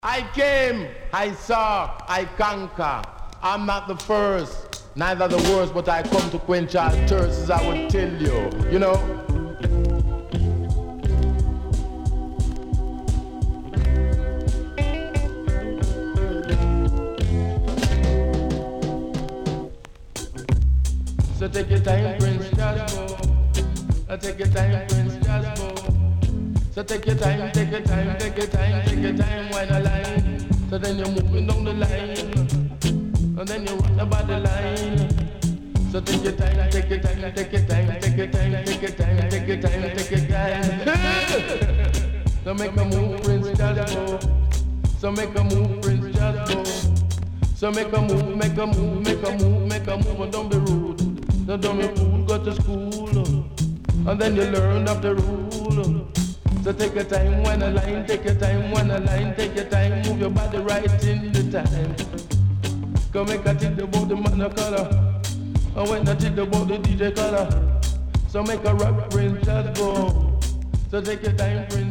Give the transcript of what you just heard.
I came, I saw, I conquer. I'm not the first, neither the worst, but I come to quench all thirsts, as I would tell you, you know. So take your time, Prince Jasbo. Take your time, Prince Jasbo. So take your time, take your time, take your time, take your time, wine a line. So then you're moving down the line, and then you run about the line. So take your time, take your time, take your time, take your time, take your time, take your time, take your time. So make a move, Prince Jasbo. So make a move, Prince Jasbo. So make a move, make a move, make a move, make a move, and don't be rude. So don't be fool, go to school, and then you learn of the rule. So take your time, when a line, take your time, when a line, take your time, move your body right in the time. Come make a think about the man of color, and when I think about the DJ color. So make a rock, Prince Jasbo. So take your time, Prince